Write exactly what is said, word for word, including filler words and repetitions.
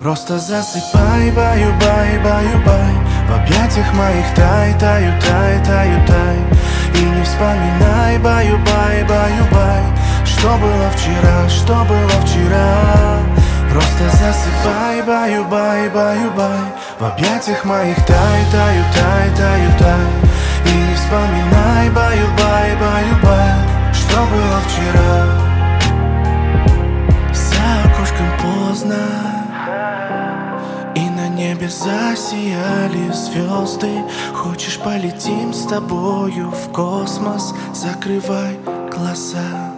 Просто засыпай, баю-бай, баю-бай. В объятиях моих тай, таю, тай, таю, тай. И не вспоминай, баю-бай, баю-бай. Что было вчера, что было вчера. Просто засыпай, баю-бай, баю-бай. В объятиях моих тай, таю, тай, таю, тай. И не вспоминай, баю-бай, баю-бай. Что было вчера. За окошком поздно, и на небе засияли звезды. Хочешь, полетим с тобою в космос? Закрывай глаза.